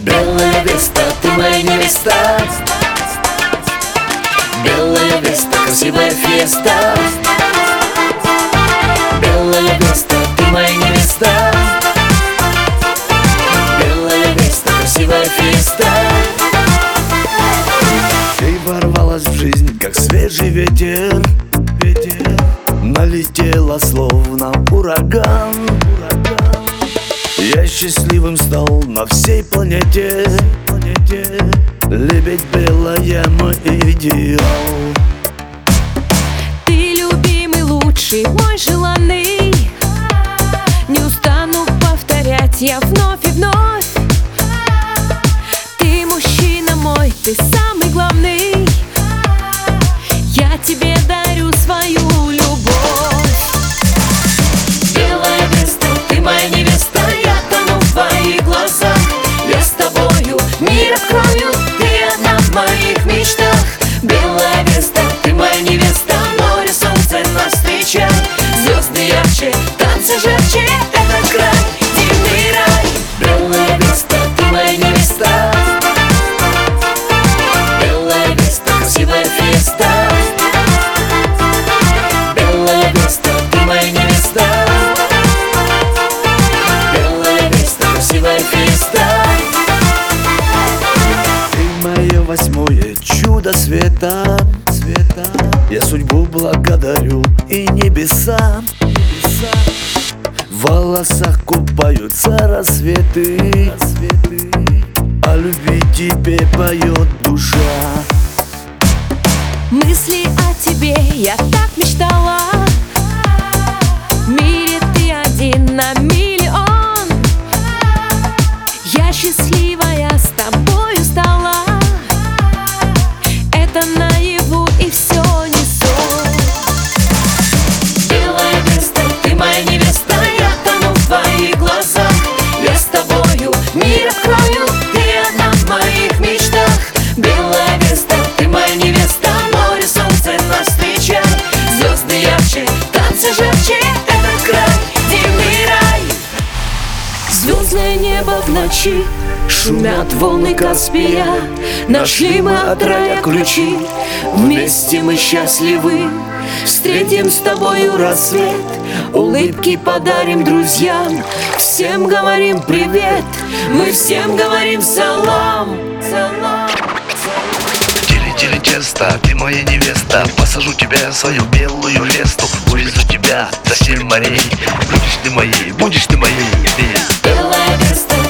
Белая Веста, ты моя невеста. Белая Веста, красивая фиеста. Белая Веста, ты моя невеста. Белая Веста, красивая фиеста. Ты ворвалась в жизнь, как свежий ветер. Налетела словно ураган. Я счастливым стал на всей планете. Лебедь белая, мой идеал. Ты любимый, лучший, мой желанный. Не устану повторять я вновь и вновь. Ты мужчина мой, ты самый главный. Я тебе дарю свою любовь. Белая Веста, ты моя невеста. Я тону в твоих глазах. Я с тобою мир открою. Ты одна в моих мечтах. Белая Веста, ты моя невеста. Море, солнце нас встречает. Звезды ярче, танцы жарче. Это край, дивный рай. Белая Веста, ты моя невеста. Белая Веста, красивая фиеста. Белая Веста, ты моя невеста. Белая Веста, красивая фиеста. Ты мое восьмое чудо света. Я судьбу благодарю и небеса. В волосах купаются рассветы. О любви тебе поет душа. Мысли о тебе я так мечтала. В мире ты один на миллион. Я счастливая с тобою стала. Это наяву и все не сон. Белая Веста, ты моя невеста. Я тону в твоих глазах. Я с тобою мир открою. Ты одна в моих мечтах. Белая Веста, ты моя невеста. Море, солнце нас встречает. Звезды ярче, танцы жарче. Это край, дивный рай. Звездное небо в ночи, шумят волны Каспия. Нашли мы от рая ключи. Вместе мы счастливы. Встретим с тобою рассвет. Улыбки подарим друзьям. Всем говорим привет. Мы всем говорим салам. Тили-тили тесто, ты моя невеста. Посажу тебя в свою белую Весту. Увезу тебя до 7 морей. Будешь ты моей, будешь ты моей. Белая Веста,